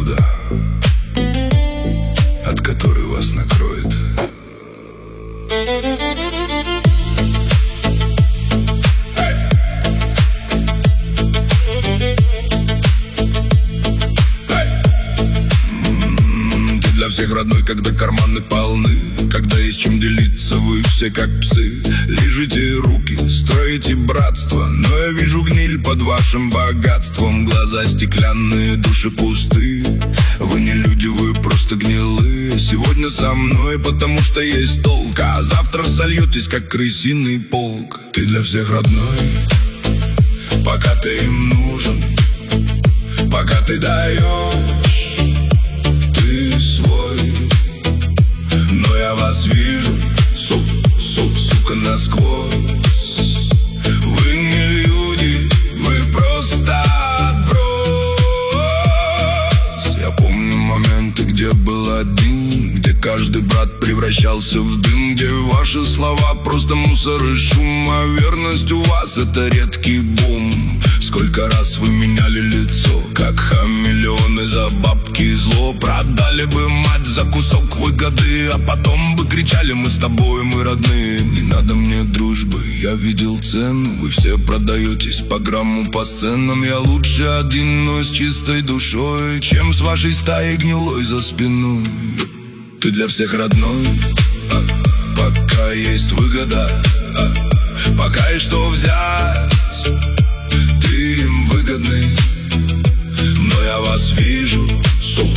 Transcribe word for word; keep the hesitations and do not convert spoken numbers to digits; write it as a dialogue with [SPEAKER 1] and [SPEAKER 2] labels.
[SPEAKER 1] вода, от которой вас накроет. Ты для всех родной, когда карманы полны, когда есть чем делиться, вы все как псы. Лижите руки, строите братство, но я вижу гниль под вашим богатством. Глаза стеклянные, души пусты. Вы не люди, вы просто гнилые. Сегодня со мной, потому что есть толк, а завтра сольетесь, как крысиный полк. Ты для всех родной, пока ты им нужен, пока ты даешь, ты свой. Но я вас вижу, сук, сук, сука, насквозь. Вы не люди, вы просто отброс. Я помню моменты, где был один, где каждый брат превращался в дым, где ваши слова просто мусор и шум, а верность у вас это редкий бум. Сколько раз вы меняли лицо, как хамелеоны за бабки и зло. Продали бы мать за кусок выгоды, а потом бы кричали: мы с тобой, мы родные. Не надо мне дружбы, я видел цену. Вы все продаетесь по грамму по сценам. Я лучше один, но с чистой душой, чем с вашей стаей гнилой за спиной. Ты для всех родной, пока есть выгода, пока есть что взять, ты им выгодный. Но я вас вижу, сук,